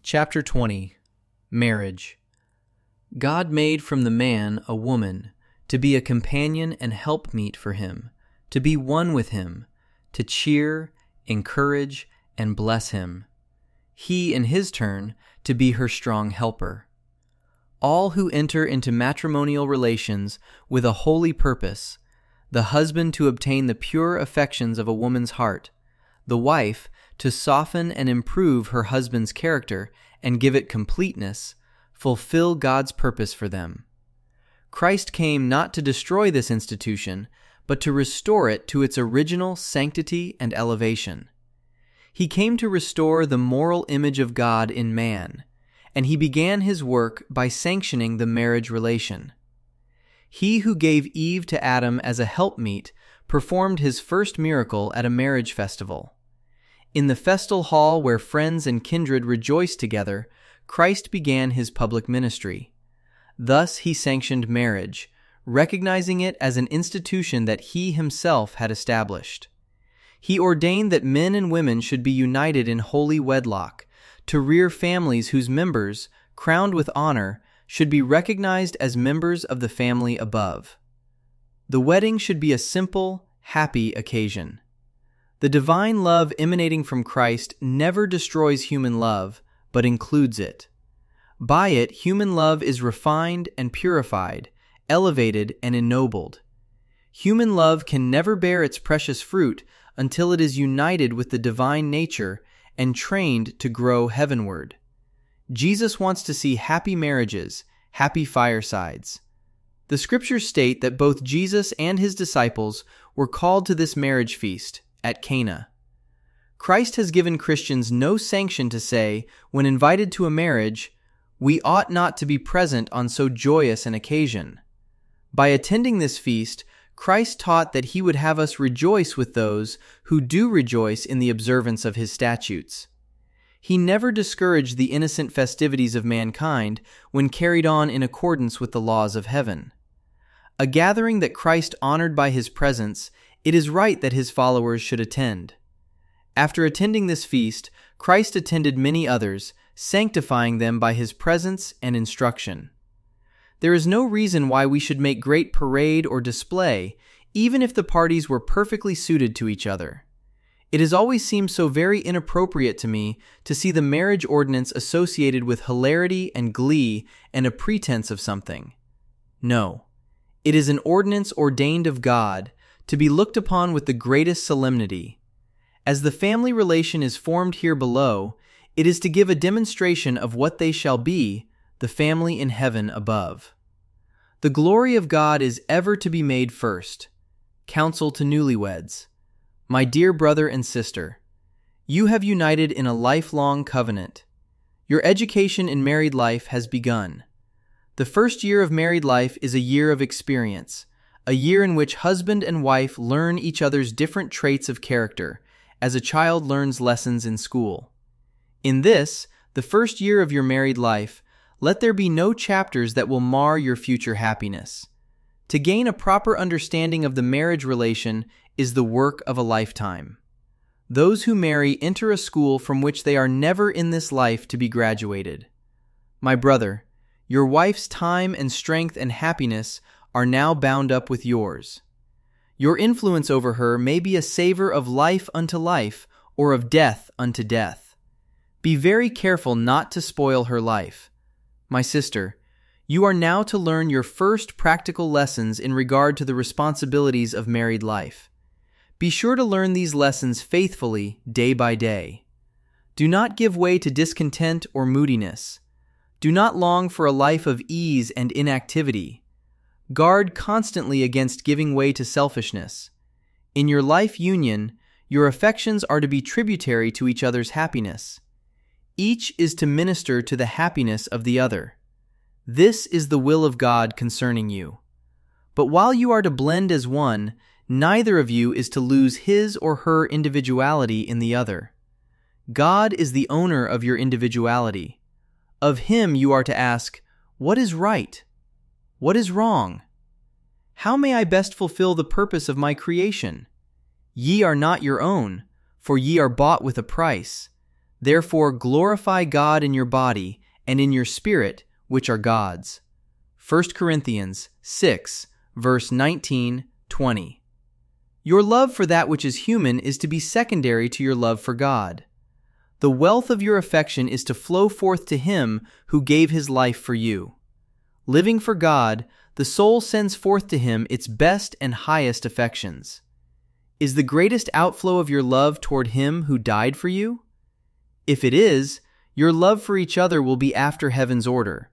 Chapter 20. Marriage. God made from the man a woman, to be a companion and helpmeet for him, to be one with him, to cheer, encourage, and bless him. He, in his turn, to be her strong helper. All who enter into matrimonial relations with a holy purpose, the husband to obtain the pure affections of a woman's heart, the wife to soften and improve her husband's character and give it completeness, fulfill God's purpose for them. Christ came not to destroy this institution, but to restore it to its original sanctity and elevation. He came to restore the moral image of God in man, and he began his work by sanctioning the marriage relation. He who gave Eve to Adam as a helpmeet performed his first miracle at a marriage festival. In the festal hall where friends and kindred rejoiced together, Christ began his public ministry. Thus he sanctioned marriage, recognizing it as an institution that he himself had established. He ordained that men and women should be united in holy wedlock, to rear families whose members, crowned with honor, should be recognized as members of the family above. The wedding should be a simple, happy occasion. The divine love emanating from Christ never destroys human love, but includes it. By it, human love is refined and purified, elevated and ennobled. Human love can never bear its precious fruit until it is united with the divine nature and trained to grow heavenward. Jesus wants to see happy marriages, happy firesides. The scriptures state that both Jesus and his disciples were called to this marriage feast at Cana. Christ has given Christians no sanction to say, when invited to a marriage, we ought not to be present on so joyous an occasion. By attending this feast, Christ taught that he would have us rejoice with those who do rejoice in the observance of his statutes. He never discouraged the innocent festivities of mankind when carried on in accordance with the laws of heaven. A gathering that Christ honored by his presence, it is right that his followers should attend. After attending this feast, Christ attended many others, sanctifying them by his presence and instruction. There is no reason why we should make great parade or display, even if the parties were perfectly suited to each other. It has always seemed so very inappropriate to me to see the marriage ordinance associated with hilarity and glee and a pretense of something. No, it is an ordinance ordained of God, to be looked upon with the greatest solemnity. As the family relation is formed here below, it is to give a demonstration of what they shall be, the family in heaven above. The glory of God is ever to be made first. Counsel to newlyweds. My dear brother and sister, you have united in a lifelong covenant. Your education in married life has begun. The first year of married life is a year of experience, a year in which husband and wife learn each other's different traits of character, as a child learns lessons in school. In this, the first year of your married life, let there be no chapters that will mar your future happiness. To gain a proper understanding of the marriage relation is the work of a lifetime. Those who marry enter a school from which they are never in this life to be graduated. My brother, your wife's time and strength and happiness are now bound up with yours. Your influence over her may be a savor of life unto life or of death unto death. Be very careful not to spoil her life. My sister, you are now to learn your first practical lessons in regard to the responsibilities of married life. Be sure to learn these lessons faithfully day by day. Do not give way to discontent or moodiness. Do not long for a life of ease and inactivity. Guard constantly against giving way to selfishness. In your life union, your affections are to be tributary to each other's happiness. Each is to minister to the happiness of the other. This is the will of God concerning you. But while you are to blend as one, neither of you is to lose his or her individuality in the other. God is the owner of your individuality. Of him you are to ask, what is right? What is wrong? How may I best fulfill the purpose of my creation? Ye are not your own, for ye are bought with a price. Therefore glorify God in your body and in your spirit, which are God's. 1 Corinthians 6, verse 19-20. Your love for that which is human is to be secondary to your love for God. The wealth of your affection is to flow forth to Him who gave His life for you. Living for God, the soul sends forth to Him its best and highest affections. Is the greatest outflow of your love toward Him who died for you? If it is, your love for each other will be after heaven's order.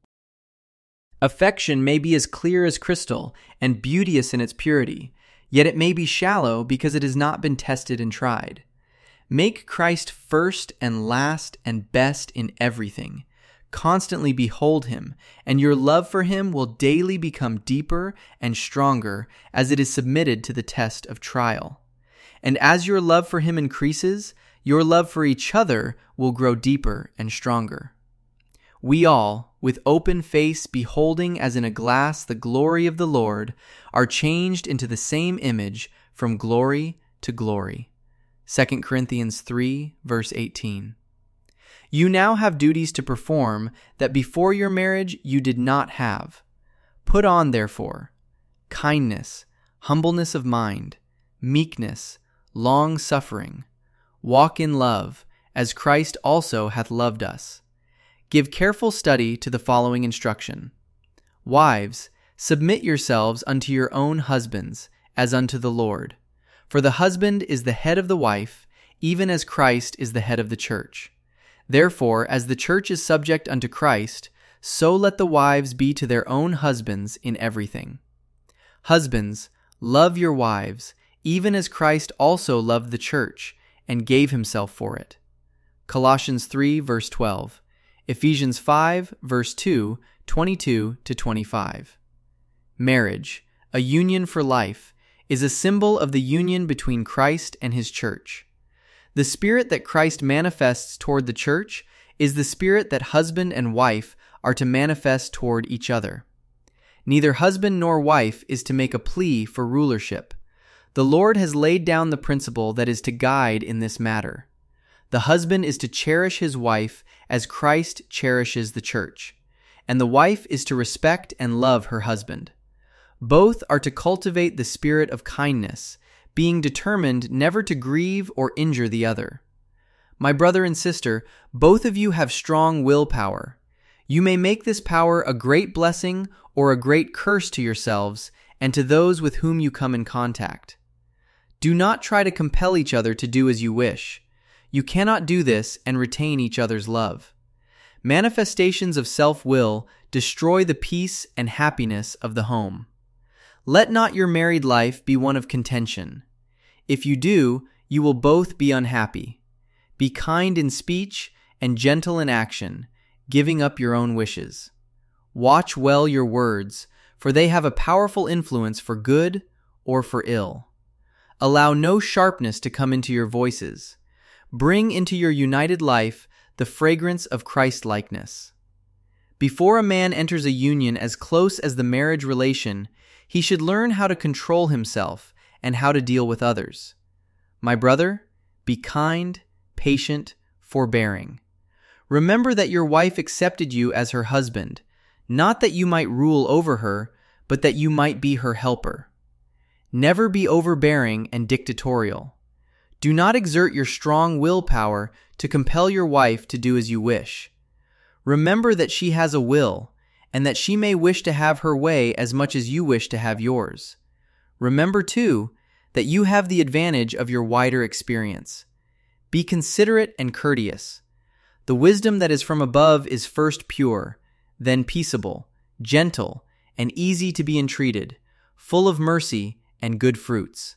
Affection may be as clear as crystal and beauteous in its purity, yet it may be shallow because it has not been tested and tried. Make Christ first and last and best in everything. Constantly behold Him, and your love for Him will daily become deeper and stronger as it is submitted to the test of trial. And as your love for Him increases, your love for each other will grow deeper and stronger. We all, with open face beholding as in a glass the glory of the Lord, are changed into the same image from glory to glory. 2 Corinthians 3, verse 18. You now have duties to perform that before your marriage you did not have. Put on, therefore, kindness, humbleness of mind, meekness, long-suffering. Walk in love, as Christ also hath loved us. Give careful study to the following instruction. Wives, submit yourselves unto your own husbands, as unto the Lord. For the husband is the head of the wife, even as Christ is the head of the church. Therefore, as the church is subject unto Christ, so let the wives be to their own husbands in everything. Husbands, love your wives, even as Christ also loved the church, and gave Himself for it. Colossians 3, verse 12. Ephesians 5, verse 2, 22-25. Marriage, a union for life, is a symbol of the union between Christ and His church. The spirit that Christ manifests toward the church is the spirit that husband and wife are to manifest toward each other. Neither husband nor wife is to make a plea for rulership. The Lord has laid down the principle that is to guide in this matter. The husband is to cherish his wife as Christ cherishes the church, and the wife is to respect and love her husband. Both are to cultivate the spirit of kindness, being determined never to grieve or injure the other. My brother and sister, both of you have strong willpower. You may make this power a great blessing or a great curse to yourselves and to those with whom you come in contact. Do not try to compel each other to do as you wish. You cannot do this and retain each other's love. Manifestations of self-will destroy the peace and happiness of the home. Let not your married life be one of contention. If you do, you will both be unhappy. Be kind in speech and gentle in action, giving up your own wishes. Watch well your words, for they have a powerful influence for good or for ill. Allow no sharpness to come into your voices. Bring into your united life the fragrance of Christ-likeness. Before a man enters a union as close as the marriage relation, he should learn how to control himself and how to deal with others. My brother, be kind, patient, forbearing. Remember that your wife accepted you as her husband, not that you might rule over her, but that you might be her helper. Never be overbearing and dictatorial. Do not exert your strong willpower to compel your wife to do as you wish. Remember that she has a will, and that she may wish to have her way as much as you wish to have yours. Remember, too, that you have the advantage of your wider experience. Be considerate and courteous. The wisdom that is from above is first pure, then peaceable, gentle, and easy to be entreated, full of mercy and good fruits.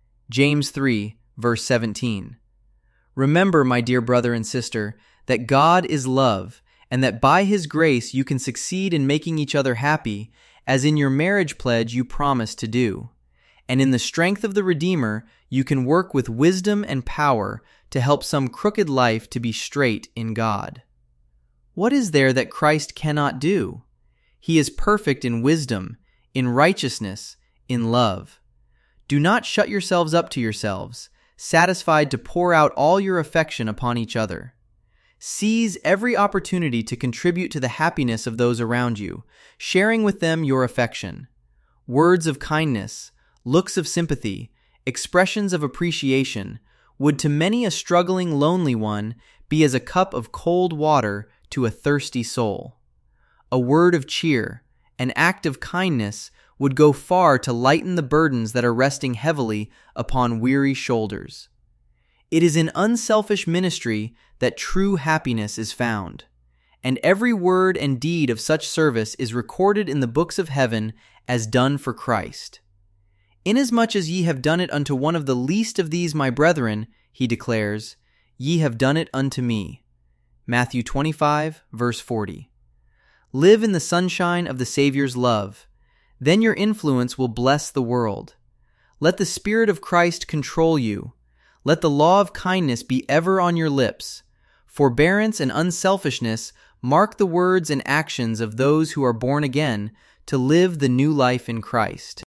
James 3, verse 17. Remember, my dear brother and sister, that God is love, and that by His grace you can succeed in making each other happy, as in your marriage pledge you promised to do. And in the strength of the Redeemer, you can work with wisdom and power to help some crooked life to be straight in God. What is there that Christ cannot do? He is perfect in wisdom, in righteousness, in love. Do not shut yourselves up to yourselves, satisfied to pour out all your affection upon each other. Seize every opportunity to contribute to the happiness of those around you, sharing with them your affection. Words of kindness, looks of sympathy, expressions of appreciation would to many a struggling, lonely one be as a cup of cold water to a thirsty soul. A word of cheer, an act of kindness would go far to lighten the burdens that are resting heavily upon weary shoulders. It is in unselfish ministry that true happiness is found, and every word and deed of such service is recorded in the books of heaven as done for Christ. Inasmuch as ye have done it unto one of the least of these my brethren, he declares, ye have done it unto me. Matthew 25, verse 40. Live in the sunshine of the Savior's love. Then your influence will bless the world. Let the Spirit of Christ control you. Let the law of kindness be ever on your lips. Forbearance and unselfishness mark the words and actions of those who are born again to live the new life in Christ.